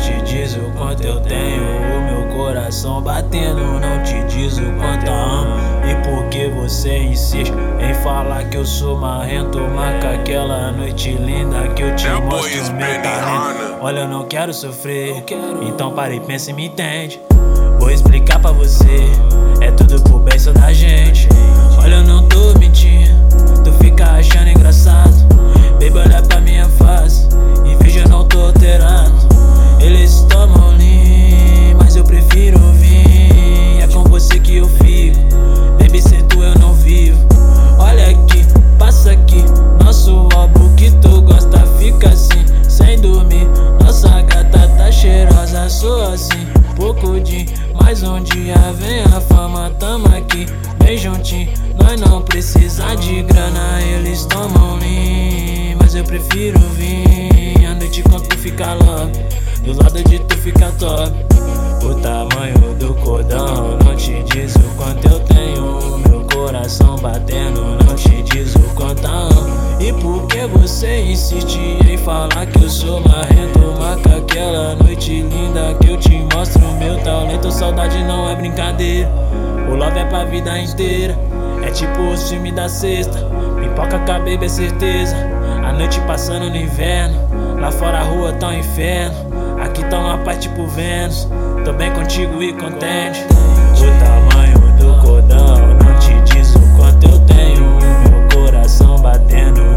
te diz o quanto eu tenho. O meu coração batendo não te diz o quanto eu amo. E por que você insiste em falar que eu sou marrento? Marca aquela noite linda que eu te mostro meu talento. Olha, eu não quero sofrer, então para e pensa e me entende. Vou explicar pra você, é tudo por bem só da gente. Olha, eu não tô mentindo, tu fica achando engraçado. Baby, olha pra minha face e veja, eu não tô alterado. Eles tomam lean, mas eu prefiro vir. É com você que eu fico, baby, sem tu eu não vivo. Olha aqui, passa aqui, nosso álbum que tu gosta fica assim, sem dormir. Nossa gata tá cheirosa, sou assim, pouco de mais um dia vem a fama, tamo aqui, bem juntinho. Nós não precisa de grana, eles tomam lean, mas eu prefiro vir. A noite quando tu fica logo, do lado de tu fica top. O tamanho do cordão não te diz o quanto eu tenho. Meu coração batendo não te diz o quanto eu amo. E por que você insiste em falar que eu sou marrento? Marca aquela noite linda que eu te mostro meu talento. Saudade não é brincadeira, o love é pra vida inteira. É tipo o filme da sexta, pipoca com a baby é certeza. A noite passando no inverno, lá fora a rua tá um inferno. Aqui tá uma paz tipo Vênus, tô bem contigo e contente. O tamanho do cordão não te diz o quanto eu tenho. Meu coração batendo